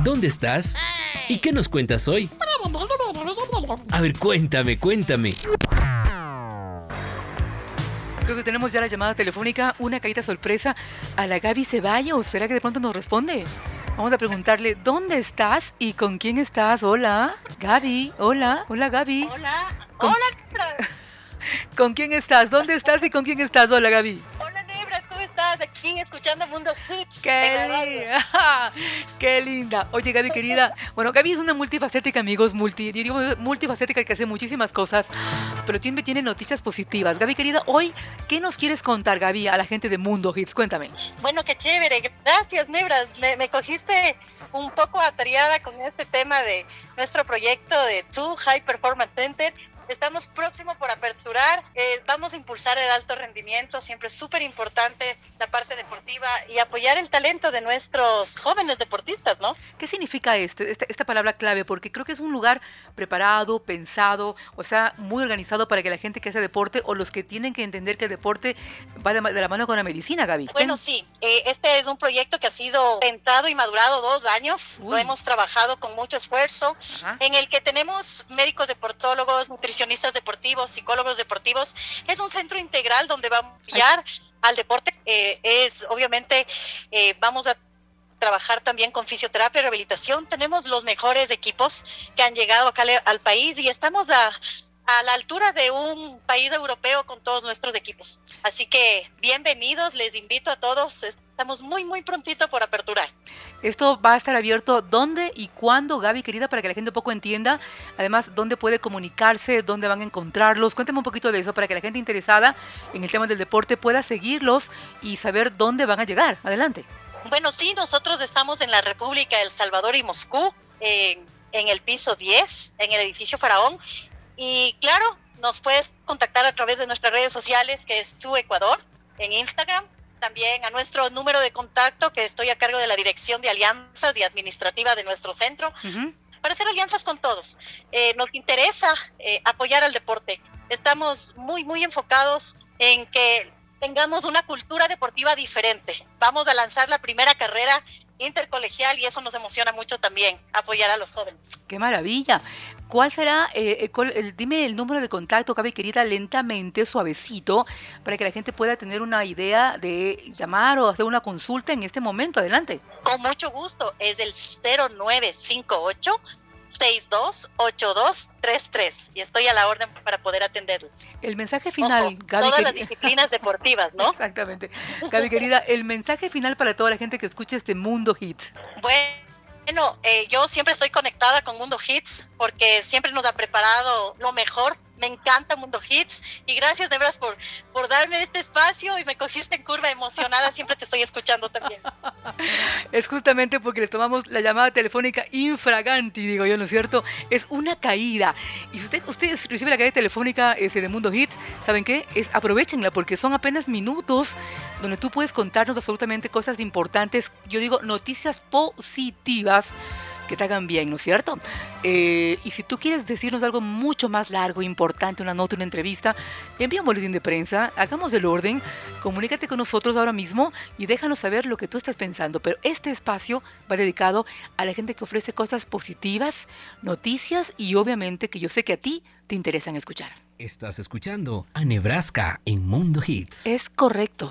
¿Dónde estás? ¿Y qué nos cuentas hoy? A ver, cuéntame. Creo que tenemos ya la llamada telefónica, una caída sorpresa a la Gaby Ceballos. ¿Será que de pronto nos responde? Vamos a preguntarle, ¿dónde estás y con quién estás? Hola, Gaby. Hola, Gaby. Hola, ¿Con- hola Nebras. ¿Con quién estás? ¿Dónde estás y con quién estás? Hola, Gaby. Hola Nebras, ¿cómo estás? Aquí escuchando Mundo Hits. ¡Qué linda! ¡Qué linda! Oye, Gaby, querida. Bueno, Gaby es una multifacética, amigos. Multifacética que hace muchísimas cosas, pero siempre tiene noticias positivas. Gaby, querida, hoy, ¿qué nos quieres contar, Gaby, a la gente de Mundo Hits? Cuéntame. Bueno, qué chévere. Gracias, Nebras. Me cogiste un poco atareada con este tema de nuestro proyecto de TU High Performance Center. Estamos próximos por aperturar, vamos a impulsar el alto rendimiento, siempre es súper importante la parte deportiva y apoyar el talento de nuestros jóvenes deportistas, ¿no? ¿Qué significa esto, esta palabra clave? Porque creo que es un lugar preparado, pensado, o sea, muy organizado para que la gente que hace deporte o los que tienen que entender que el deporte va de la mano con la medicina, Gaby. Bueno, sí, este es un proyecto que ha sido pensado y madurado 2 años. Lo hemos trabajado con mucho esfuerzo, en el que tenemos médicos deportólogos, nutricionistas deportivos, psicólogos deportivos. Es un centro integral donde vamos a apoyar al deporte. Obviamente, vamos a trabajar también con fisioterapia y rehabilitación. Tenemos los mejores equipos que han llegado acá al país y estamos a la altura de un país europeo con todos nuestros equipos. Así que bienvenidos, les invito a todos. Estamos muy prontito por aperturar. Esto va a estar abierto ¿dónde y cuándo, Gaby, querida, para que la gente un poco entienda? Además, ¿dónde puede comunicarse? ¿Dónde van a encontrarlos? Cuéntame un poquito de eso para que la gente interesada en el tema del deporte pueda seguirlos y saber dónde van a llegar. Adelante. Bueno, sí, nosotros estamos en la República de El Salvador y Moscú, en el piso 10, en el edificio Faraón. Y claro, nos puedes contactar a través de nuestras redes sociales, que es TU Ecuador, en Instagram. También a nuestro número de contacto, que estoy a cargo de la dirección de alianzas y administrativa de nuestro centro, para hacer alianzas con todos. Nos interesa apoyar al deporte. Estamos muy enfocados en que tengamos una cultura deportiva diferente. Vamos a lanzar la primera carrera intercolegial y eso nos emociona mucho también, apoyar a los jóvenes. ¡Qué maravilla! ¿Cuál será? Dime el número de contacto, Gaby, querida, lentamente, suavecito, para que la gente pueda tener una idea de llamar o hacer una consulta en este momento. Adelante. Con mucho gusto, es el 0958 628233 y estoy a la orden para poder atenderlos. El mensaje final, Ojo, Gaby, todas las disciplinas deportivas, ¿no? Exactamente. Gaby, querida, el mensaje final para toda la gente que escuche este Mundo Hits. Bueno, yo siempre estoy conectada con Mundo Hits porque siempre nos ha preparado lo mejor. Me encanta Mundo Hits y gracias de veras por darme este espacio y me cogiste en curva emocionada, siempre te estoy escuchando también. Es justamente porque les tomamos la llamada telefónica infraganti, digo yo, ¿no es cierto? Es una caída. Y si ustedes reciben la caída telefónica de Mundo Hits, ¿saben qué? Aprovechenla porque son apenas minutos donde tú puedes contarnos absolutamente cosas importantes, yo digo noticias positivas que te hagan bien, ¿no es cierto? Y si tú quieres decirnos algo mucho más largo, importante, una nota, una entrevista, envía un boletín de prensa, hagamos el orden, comunícate con nosotros ahora mismo y déjanos saber lo que tú estás pensando. Pero este espacio va dedicado a la gente que ofrece cosas positivas, noticias y obviamente que yo sé que a ti te interesan escuchar. Estás escuchando a Nebraska en Mundo Hits. Es correcto.